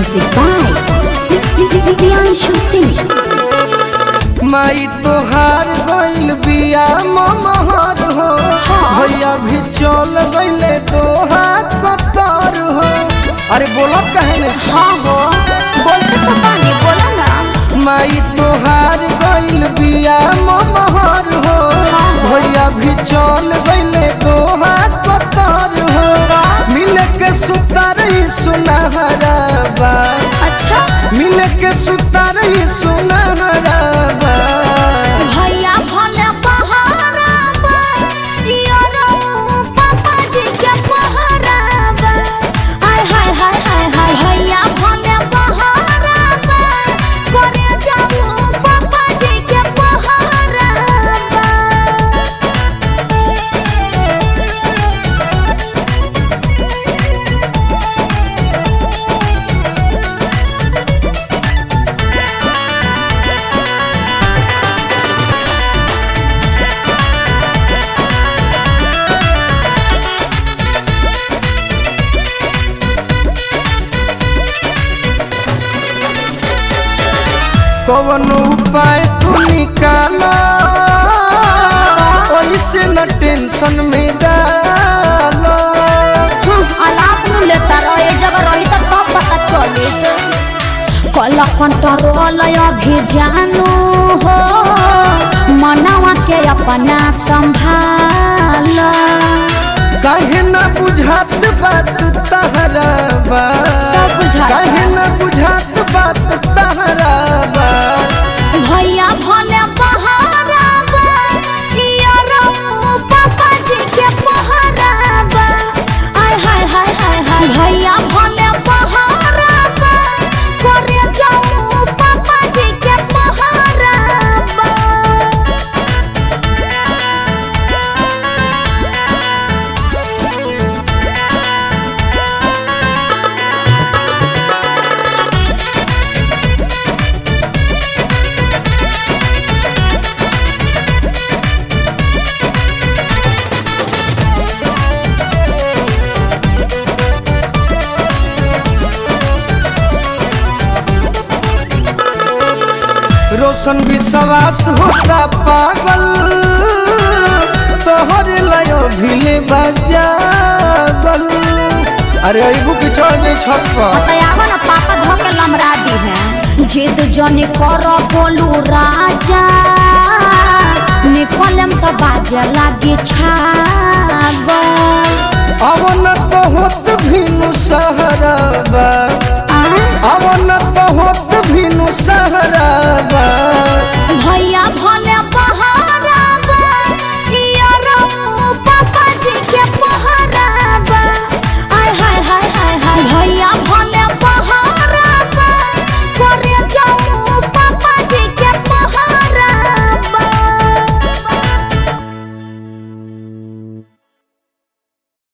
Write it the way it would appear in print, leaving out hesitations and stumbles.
Music by Priyanshu Singh. माई तोहार गइल बिया ममहर हो भैया भी चल गइले तोहार कतर हो। अरे बोला कहने हाँ हो बोलते तो पानी बोला ना। माई तोहार गइल बिया ममहर हो भैया भी चल गइले तोहार कतर हो। मिले के सुतार सुनहरा बा अच्छा मिले के सुतार सुनहरा बा भैया भले पहाड़ा बा यारो पापा जी के पहाड़ा बा। हाय हाय हाय हाय हाय भैया भले पहाड़ा बा करे जाऊं पापा जी के पहाड़ा बा। कौन उपाय तू निकाला ऐसे न टेंशन में डालो। अलाप न लेता रहे जगह रही तो कब पता चले। कल कंट्रोल अभी जानू हो मनावा के अपना संभाल। काहे न बुझात बात तहरा बा सब बुझाता। काहे न बुझात बात तहरा बा भैया भले पहाड़ा बा यारो पापा जी के पहाड़ा बा। हाय हाय हाय हाय हाय भैया भले पहाड़ा बा करे जाऊं पापा जी के पहाड़ा बा। रोशन विश्वास होता पागल तोहरे लयो भिले बजागल। अरे अबू के चढ़ जाए छत पर बतायावा ना पापा धोके लमरा दी है। जिद जने करो बोलू राजा निकलम तो बाजे लागी छागल। अवन तो होत भी सहरा बा